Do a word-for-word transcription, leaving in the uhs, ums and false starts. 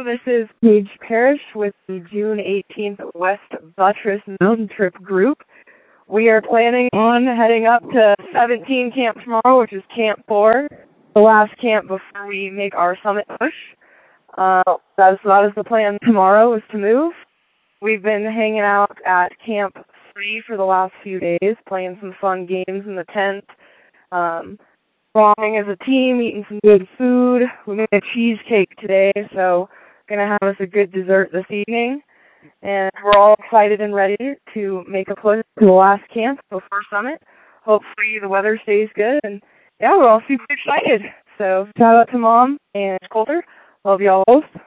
this is Paige Parrish with the June eighteenth West Buttress Mountain Trip group. We are planning on heading up to seventeen Camp tomorrow, which is Camp four, the last camp before we make our summit push. Uh, that is, that is the plan tomorrow, is to move. We've been hanging out at Camp three for the last few days, playing some fun games in the tent, um, bonding as a team, eating some good food. We made a cheesecake today, so going to have us a good dessert this evening. And we're all excited and ready to make a push to the last camp before summit. Hopefully the weather stays good, and yeah, we're all super excited. So shout out to Mom and Coulter. Love y'all both.